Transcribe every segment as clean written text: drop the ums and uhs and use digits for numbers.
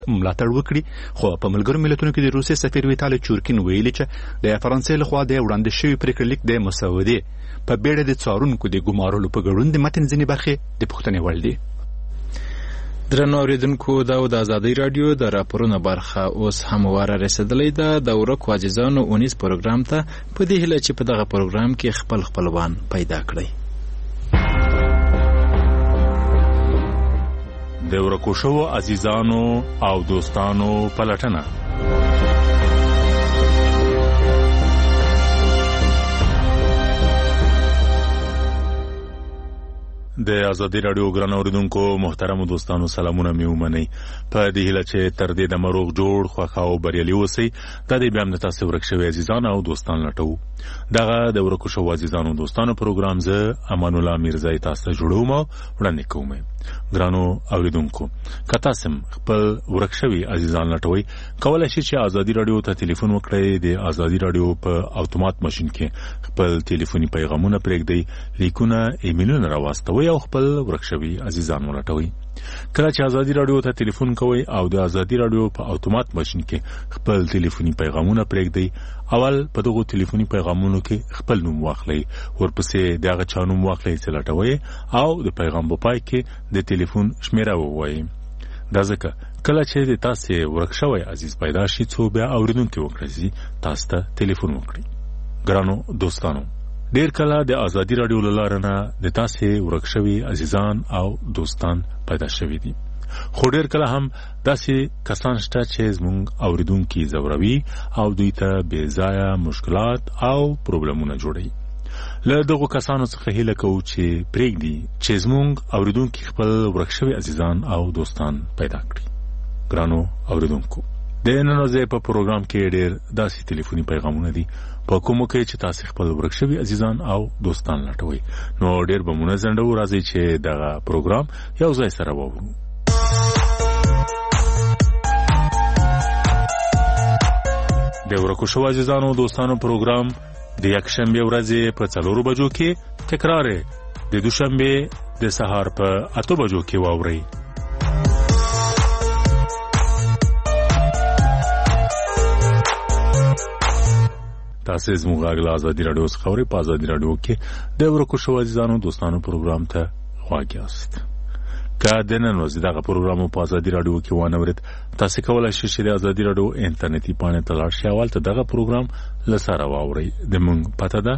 ملاتړ وکړي. خو په ملګرو ملتونو کې د روسیې سفیر ویتالي چورکین ویلي چې د فرانسې لخوا د وړاندې شوی پریکړه لیک د مسودې په بیړه د څارونکو د ګمارلو په ګډون د متن ځینې برخې د پوښتنې وړ دي. درنو اوریدونکو، دا د ازادۍ راډیو د راپورونو برخه اوس هم واره رسیدلې ده د ورکو عزیزانو اونیز پروګرام ته، په دې هیله چې په دغه پروګرام کې خپل خپلوان پیدا کړئ. د ورکو شوو عزیزانو او دوستانو پلټنه. د ازادۍ راډیو ګران اوریدونکو محترم دوستانو سلامونه مې ومنئ. په دې هیله چې تر دې د مروغ جوړ خوښ او بریالي اوسئ. دا د بیا هم د تاسو ورک شوي عزیزان او دوستان لټوو. دغه د ورکو شوو عزیزانو دوستانو پروګرام زه امان الله میرزای تاسو ته جوړوم او وړاندې کوم. ګرانو اوریدونکو، که تاسو خپل ورک شوي عزیزان لټوئ، کولای شئ چې ازادۍ راډیو ته ټلیفون وکړئ. د ازادۍ راډیو په اتومات ماشین کې خپل ټلیفوني پیغامونه پرېږدئ، لیکونه ایمیلونه راواستوئ او خپل ورک شوي عزیزان ولټوئ. کله چې ازادۍ راډیو ته ټلیفون کوئ او د ازادۍ راډیو په اتومات ماشین کې خپل ټلیفوني پیغامونه پرېږدئ، اول په دغو ټلیفوني پیغامونو کې خپل نوم واخلئ، ورپسې د هغه چا نوم واخلئ چې لټوئ او د پیغام په پای کې د ټلیفون شمیره ووایئ. دا ځکه کله چې د تاسې ورک شوی عزیز پیدا شي، څو بیا اورېدونکي وکړئ تاسو ته ټلیفون وکړي. ګرانو دوستانو، ډیر کله د ازادۍ راډیو له لارې نه د تاسې ورک شوي عزیزان او دوستان پیدا شوي دي، خو ډیر کله هم داسې کسان شته چې زموږ اوریدونکي ځوروي او دوی ته بې ځایه مشکلات او پروبلمونه جوړوي. له دغو کسانو څخه هیله کوو چې پرېږدي چې زموږ اوریدونکي خپل ورک شوي عزیزان او دوستان پیدا کړي. ګرانو اوریدونکو، د نن ورځې په پروګرام کې ډېر داسې ټلیفوني پیغامونه دي په کومو کې چې تاسو خپل ورک شوي عزیزان او دوستان لټوئ. نو ډېر به مونږ ځنډو، راځئ چې دغه پروګرام یو ځای سره واورو. د ورکو شوو عزیزانو او دوستانو پروګرام د یکشنبه ورځې په 4 بجو کې تکرار د دوشنبه د سهار په 8 بجو کې واورئ. تاسو زموږ غږ له ازادۍ راډیو څخه اورئ. په ازادۍ راډیو کې د ورکو شوو عزیزانو دوستانو پروګرام ته غوږ یاست. که د نن ورځې دغه پروګرام په ازادۍ راډیو کې وانه ورید، تاسو کولی شئ چې د ازادۍ راډیو انټرنیټي پاڼې ته لاړ شئ او هلته دغه پروګرام له سره واورئ. زموږ پته ده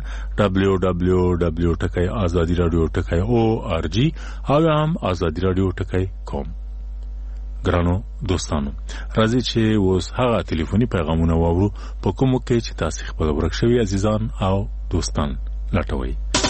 www.azadiradio.org او هم azadiradio.com. ګرانو دوستانو، راځئ چې اوس هغه ټلیفوني پیغامونه واورو په کومو کې چې تاسو خپل ورک شوي عزیزان او دوستان لټوئ.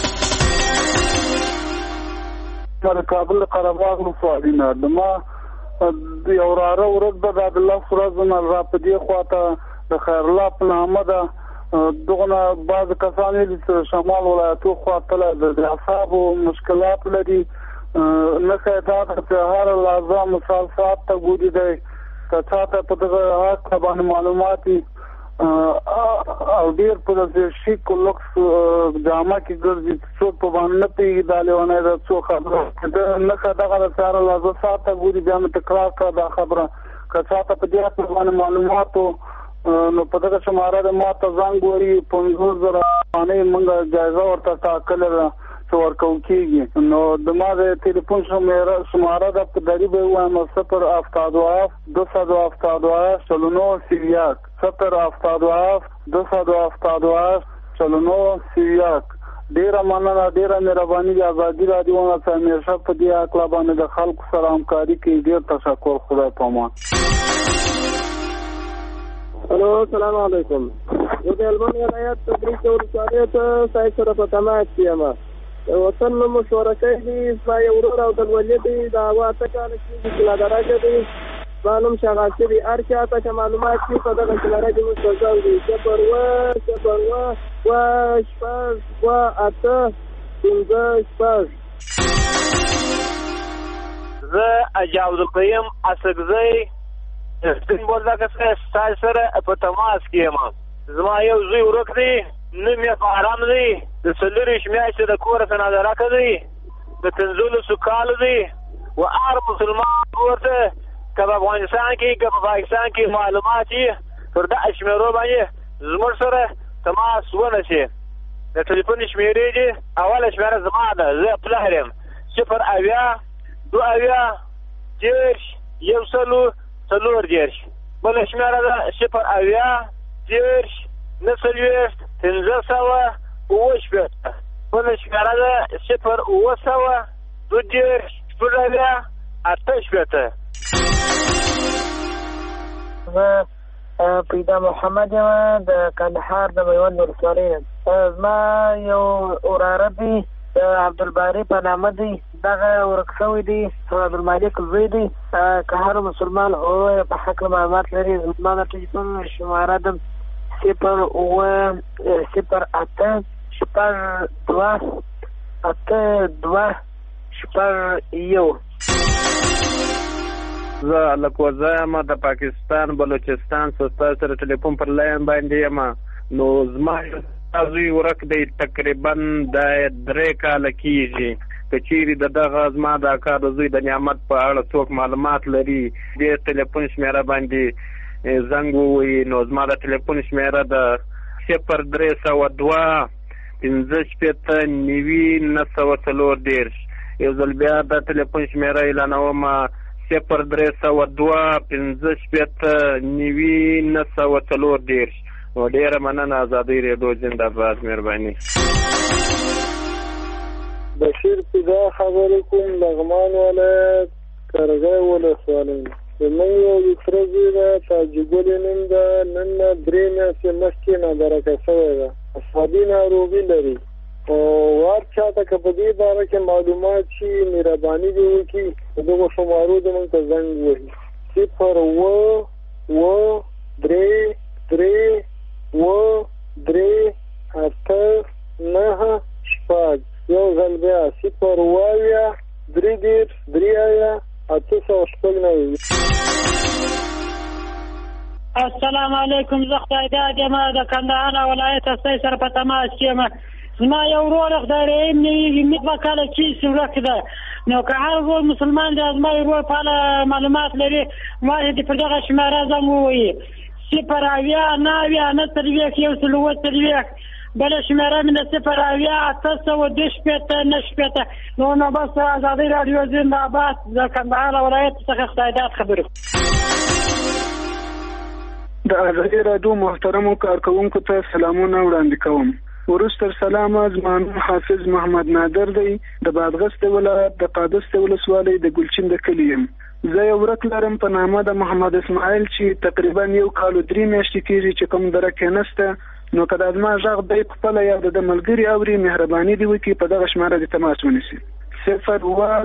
د کابل قرهباغ مفاعلینه د ما یو راره ورځ به د عبدالله فرازونه را په دې خواته د خیرالله په نامه ده دغه بعض کسان چې شمال ولایتو خواته د اعصابو مشکلات لري، نه خیدات په هر لحظه مثال ساعت ته ګوري دی که چاته په دغه حق باندې معلوماتي او ډیر په دغه شیک او لوکس جامه کې ګرځي، څوک په باندې نه پیږي دا لیونه ده، څوک خبره نه دغه سره لحظه ساعت ته ګوري بیا مې تکرار کړه دا خبره که چاته په دې حق باندې معلوماتو نو په دغه شماره د ما ته زنګ وړي 50,000 باندې موږ جایزه ورته ټاکلې ده چې ورکول کېږي. نو د ما د ټلیفون شماره ده په دری به وایم 072 272 49 سیریاک 072 272 49 سیریاک. ډیره مننه، ډیره مهرباني. د ازادۍ راډیو نه همیشه په دې اقلا باندې د خلکو سره همکاري کوي. ډیر تشکر. خدای پامان. الو، السلام علیکم. زه د هلمند ولایت تبریز ولسوالۍ ته سایت سره په تماس کې یم. وطن نو مشوره کوي زما یو ورور او د ولید دی د هوا ته کاله کې چې لا درجه دی معلوم شغاله دی هر چا ته معلومات کې په دغه کلاره کې مستوزاو دي چې پروا و شپږ و اته څنګه شپږ. زه اجازه القیم اسګزی سپینبول دغه سره په تماس کې یم. زما یو زوی ورک دی، نوم یې فارم دی، د 40 میاشتې د کوره سنادره کوي، د 15 کالو دی و هر مسلمان ورته که په افغانستان کې که په پاکستان کې معلومات یې پر دغه شمېرو باندې زموږ سره تماس ونشي. د ټلیفون شمېرې دي اوله شمېره زما ده، زه پلار یم 0 اویا 2 اویا 10 140 بله شمېره ده 0 اویا 10 49 568 بله شمېره ده 0 900 2 8 زه پیدا محمد یم د کندهار د میوند ولسوالۍ یم. زما یو وراره دی د عبدالباري په نامه دی، دغه ورک شوی دی، عبدالمالک زوی دی. که هر مسلمان او په حق معلومات لري زما د ټلیفون شماره ده 0 زه لکوزه یم د پاکستان بلوچستان ستاسو سره ټلیفون پر لاین باندې یم. نو زما زوی ورک دی تقریبا د 3 کاله کېږي. که چیرې د دغه زما د اکا د زوی د نعمت په اړه څوک معلومات لري دې ټلیفون شمېره باندې زنګ ووهي. نو زما د ټلیفون شمېره د 0302 15 940. یو ځل بیا د ټلیفون شمېره اعلانوم 0302 15 940. نو ډېره مننه. ازادۍ ریډیو زنده‌باد. مهرباني. بشیر پیدا خبرې کوم لغمان ولایت کرغی ولسوالۍ. زموږ یو ویتره زوی ده تاجګل نوم ده، نن 3 میاشتې مخکې نادرکه شوی ده، عصبي ناروغي لري. وار چاته که په دې باره کې معلومات شي مهرباني دې وکړي دغو شمارو دې موږ ته زنګ ووهي 0 یو ځل بیا 0 890. السلام علیکم. زه خدای داد یم د کندهار ولایت ستاسو سره په تماس کې یم. زما یو ورور خدای رحیم نه په کال کې ورک ده. نو که هر مسلمان د زما ورور په معلومات لري ما دې پر دغه شماره زنګ ووهي 0 اویا 9 140 بله شماره مې 0 اویا 820. نو بس ازادي رادیو زنده‌باد د کندهار ولایت څخه خدای داد خبرو. د ازادي رادیو محترمو کارکونکو ته سلامونه وړاندې کوم. ورستر سلام زما نوم حافظ محمد نادر دی، د بادغیس ولایت د قادس ولسوالۍ د ګلچین د کلي یم. زه یو ورک لرم په نامه د محمد اسماعیل چې تقریبا 1 کال 3 میاشتې کېږي چې کوم درکه نسته. نو که د زما غږ دی خپله یا د ملګري اوري مهرباني دې وکړي په دغه شماره دې تماس ونیسي 0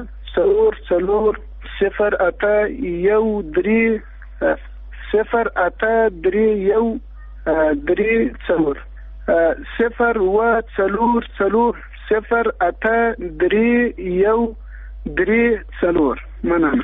مننه.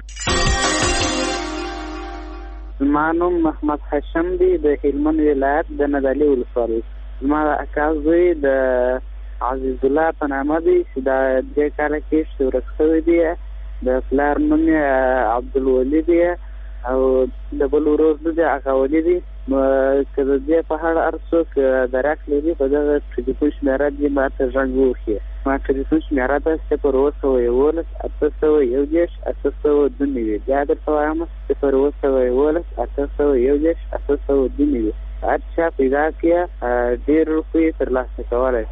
زما نوم محمد حشم دی د هلمند ولایت د ندالي ولسوالۍ. زما اکا زوی د عزیز الله په نامه دی چې د 2 کاله کې ورک شوی دی. د پلار نوم عبدالولي دی او د بل ورور د اکا ولي دی. که د دې په اړه هر څوک درک لري په دغه ټلیفون شمېره دې ماته زنګ ووهي. ما ټلیفون شمېره ده 0 811 802. بیا درته وایم 0 811 802. هر چا پیدا کړه ډېر روپۍ ترلاسه کولی.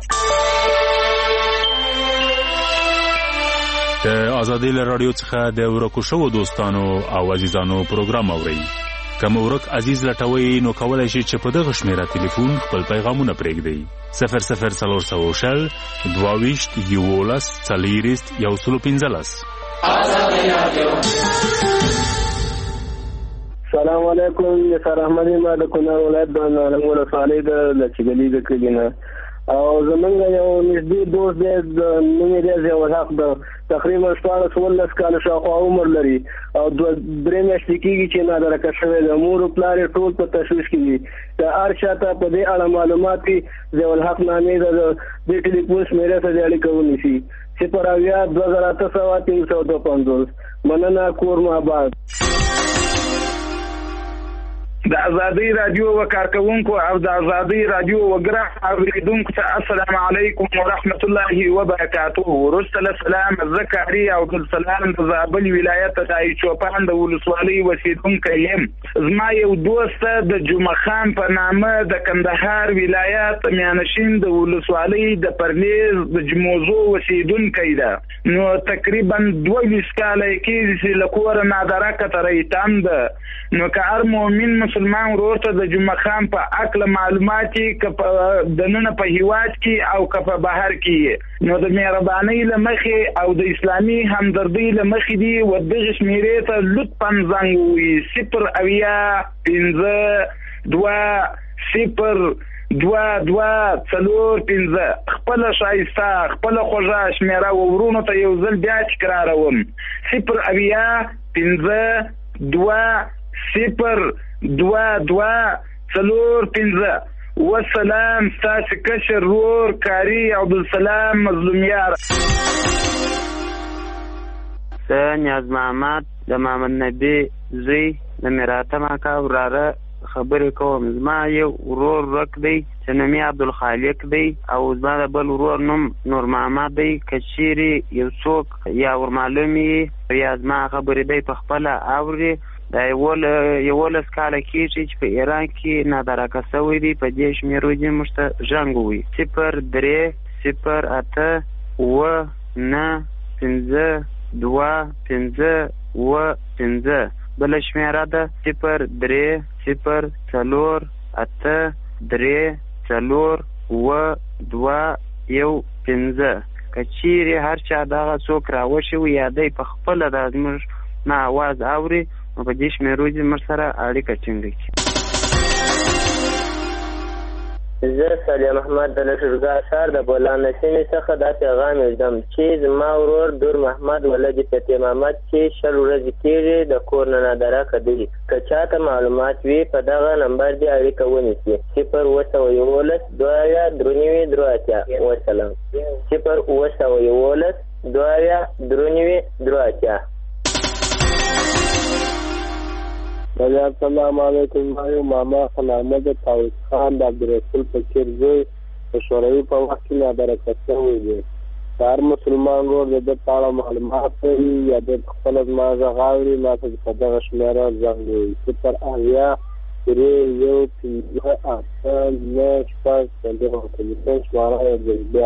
د ازادۍ له راډیو څخه د ورکو شوو دوستانو او عزیزانو پروګرام اورئ. که مو ورک عزیز لټوئ نو کولی شئ چې په دغه شمېره تلیفون خپل پیغامونه پرېږدئ 00400 22 11 115. سلام علیکم. نثار احمد ما د کونړ ولایت د نارنګ ولسوالۍ د لچګلي د کلي نه او زمونږ یو نږدې دوست دی د نوم یې دی ضیاءالحق ده. تقریبا 14 کاله شاوخوا عمر لري او 3 میاشتې کېږي چې نادرکه شوی ده. مور او پلار یې ټول په تشویش کې دي. که هر چا ته په دې اړه معلومات وي ضیاءالحق نامې د دې ټلیفون شمېرې سره اړیکه ونیسي 0 اویا 2800 352. مننه. کور مو آباد. د ازادي رادیو وکارکونکو او د ازادي رادیو وګړه اوریدونکو ته السلام علیکم ورحمت الله وبرکاته. ورسته السلام زکاری او السلام د زابل ولایت د چوپان د ولسوالۍ اوسیدونکی یم. زما یو دوست د جمعه خان په نامه د کندهار ولایت میانشین د ولسوالۍ د پرنیز د جموزو اوسیدونکی ده. نو تقریبا 22 کال کې چې لکور نادرکه تریتم ده. نو که هر مؤمن مسلمان ورور ته د جمعه خان په عقل معلوماتي د نن په هیواد کې او که په بهر کې نو د مهربانۍ له مخې او د اسلامي همدردۍ له مخې دي و دغه شمیرې ته لطفا زنګ ووهي 0 خپل شایسته خپل خوږه شمیره ورونو ته یو ځل بیا تکراروم 0 والسلام ستاسو کشر ورور کاری عبدالسلام مظلومیار. زه نیاز محمد د محمد نبی زوی د میراتم اکا وراره خبرې کوم. زما یو ورور ورک دی چې نوم یې عبدالخالق دی او زما د بل ورور نوم نور محمد دی. که چیرې یو څوک یا ورمعلوم وي یا زما خبرې دی په خپله اوري دا 11 کاله کېږي چې په ایران کې نادرکه شوی دی. په دې شمېرو دې موږ ته ژوند ووایي 03082525. بله شمېره ده 0304834215. که چیرې هر چا دغه څوک راوشي یا دی په خپله دا زموږ نه اواز اوري نو په دې شمېرو دې موږ سره اړیکه ټینګه کړي. زه صالح محمد د لښکرګاه ښار د بولان سیمې څخه دا پیغام یږدم چې زما ورور دور محمد ولد فتح محمد چې 10 ورځې کېږي د کور نه نادرکه دی. که چاته معلومات وي په دغه نمبر دې اړیکه ونیسي 0 وسلام 0 السلام علیکم. ماما خلامد طاووس خان د عبدالرسول فقیر زوی په شوروي په وخت کې نادرکه شوی دی. هر مسلمان ورور د ده په اړه معلومات لري یا د خپله زما غږ اوري ما ته په دغه شمېره زنګ ووهي 0 تلیفون شماره یې بیا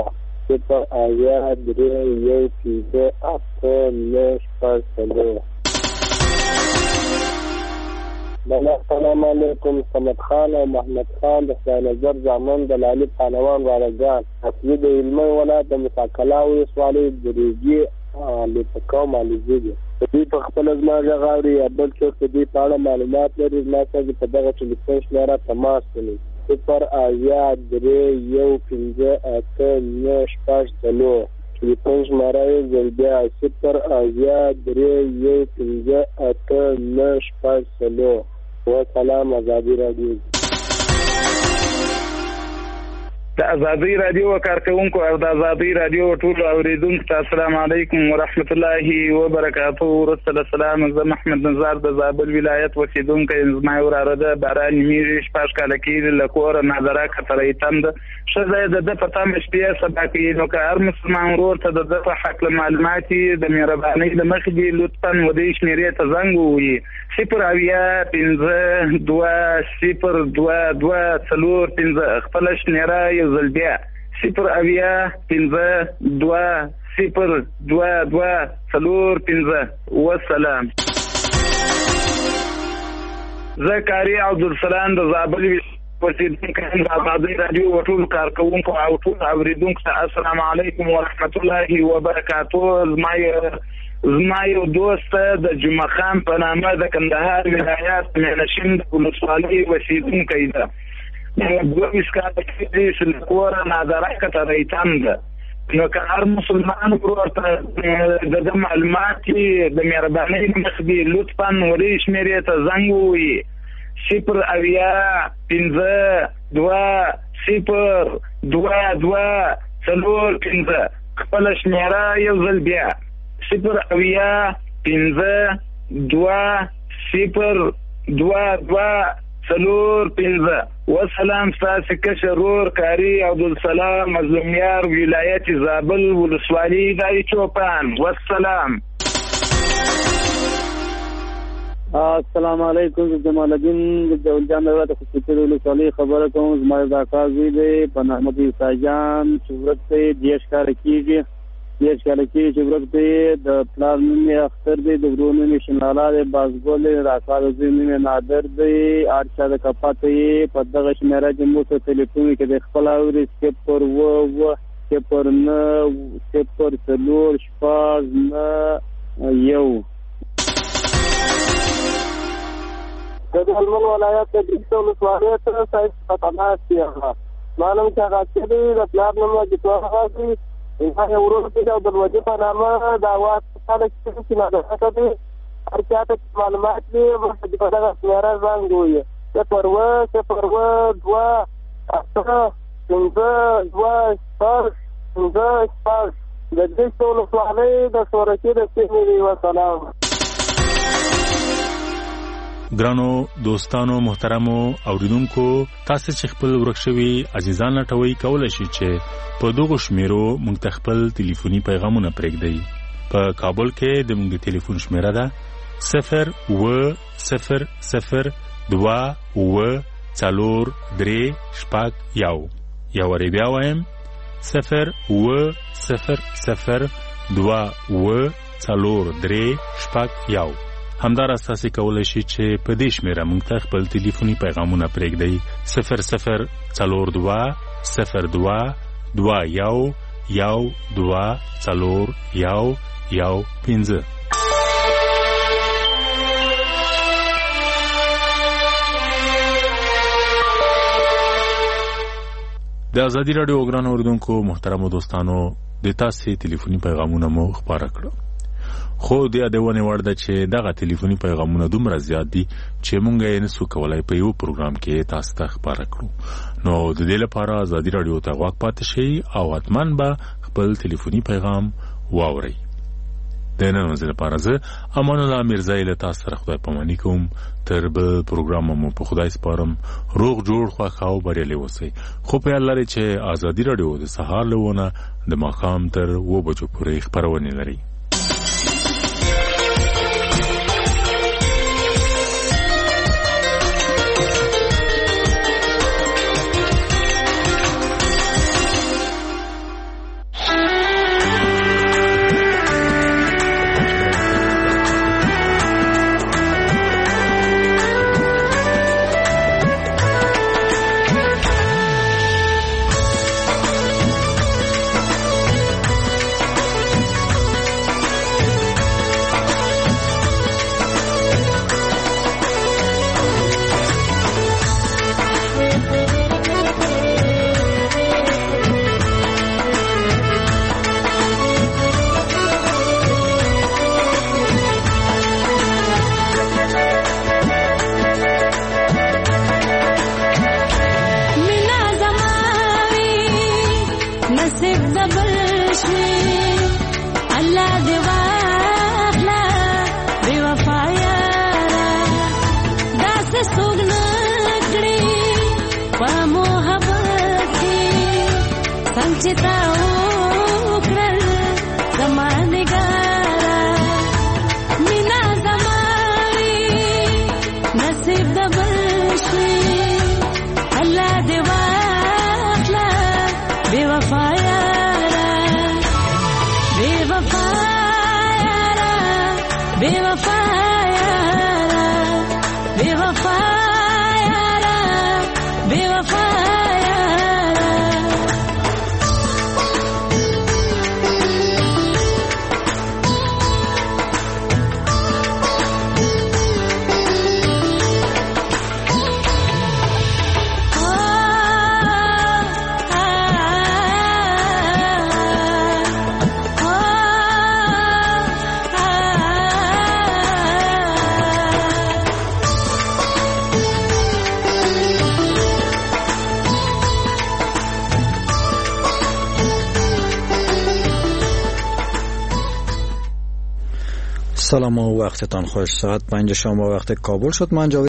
0 السلام علیکم. صمد خان او محمد خان د خدای نظر زامن د لالي پهلوان وارګان اصلي د هلمند ولایت د مساکلا ولسوالۍ د ریګي لیپه قوم علیزي دي. دوی په خپله زما غږ اوري یا بل څوک د دوی په اړه معلومات لري زما سره په دغه ټلیفون شمېره تماس ونیسي 0 ټلیفون شماره یې ځل بیا 0 وسلام ازادي رادیو. د ازادي رادیو کارکونکو او د ازادي رادیو ټول اوریدونکو ته السلام علیکم ورحمت الله وبرکاته. ورسته السلام. زه محمد نزار د زابل ولایت اوسیدونکی یم. زما وراره ده باران میږي 6 کاله کېږي له کوره نادرکه تریتم ده. ښځه یې د ده په تمه شپې سبا کوي. نو که هر مسلمان ورور ته د ده په هکله معلومات یې د مهربانۍ له مخې دي لطفا و دې شمېرې ته زنګ ووهي 0 خپله شمېره یو ځل بیا 0 والسلام. زه کاری عبدالسلام د زابل اوسیدونکی یم. د ازادي رادیو ټول کارکونکو او ټول اوریدونکو ته السلام علیکم ورحمت الله وبرکاته. زما یو دوست د جمعه خان په نامه د کندهار ولایت میانشین د ولسوالۍ اوسیدونکی ده. 22 کاله کېږي چې له کوره نادرکه تریتم ده. نو که هر مسلمان ورور ته د ده معلومات د مهربانۍ له مخې دي لطفا و دې شمېرې ته زنګ ووهي 0 خپله شمېره یو ځل بیا 0 4-5 وسلام ستاسو کشرور کاری عبدالسلام مظلومیار ولایت زابل ولسوالی دای چوپان والسلام. السلام علیکم جمال الدین جوال جان د خصوصي ولسوالی خبره کوم زما د کاغذ دی په نامه دی ساجان شهرت ته دیش کار کیږي شهرت ته د پلان می اختر دی د ورونو می شناله دی بازګول راکار زمي می نادر دی ارشا د کپاتې په دغه شمیره د مو ته ټلیفون کې د خپل اوري سپور سپور نه سپور سلور شپاز نه یو د هلمند ولایت د دریشو ولسوالۍ ته سایت فتماس کیږي معلوم چې هغه چې د پلان نوم د توغه غوښتي انسان ورونو ته د وجه په نامه دا وخت خلک چې نه ده کوي هر چا ته معلومات دي ورته په دغه سره زنګوي څه پروا 2 اته 5 د دریشو ولسوالۍ د سورکې د سیمې وسلام. ګرانو دوستانو محترمو اوریدونکو تاسو چې خپل ورکشوي عزیزان لټوي کولای شي چې په دغه شمیرو موږ خپل ټلیفوني پیغامونه پرېږدئ. په کابل کې د موږ ټلیفون شمیره ده 0-0-0-2-4-3-1 یا وری بیا وایم 0-0-0-2-4-3-1 همدار اساسي کولای شي چې په دې شمیره موږ ته خپل ټلیفوني پیغامونه پرېږدئ 0-0-02-2-4-1-1-15. د ازادي رادیو ګران اوریدونکو محترمو دوستانو د تاسو ټلیفوني پیغامونه مو خبره کړو. خو د یادونه وړ ده چې دغه ټلیفوني پیغامونه دومره زیات دي چې مونږ یې نسو کولای په یو پروګرام کې تاسو ته خبره کړو. نو د دې لپاره ازادي رادیو ته غوږ پاتې شئ او حتماً به خپل ټلیفوني پیغام واورئ. د نن ورځې لپاره زه امان الله میرزایی له تاسو سره خدای پاماني کوم. تر بل پروګرام مو په خدای سپارم. روغ جوړ خوښ او بریالي اوسئ. خو په یاد لرئ چې ازادي رادیو د سهار له 9 د ماښام تر 2 بجو پورې خپرونه لري. سلام و وقتتان خوش. ساعت 5 شام و وقت کابل شد. من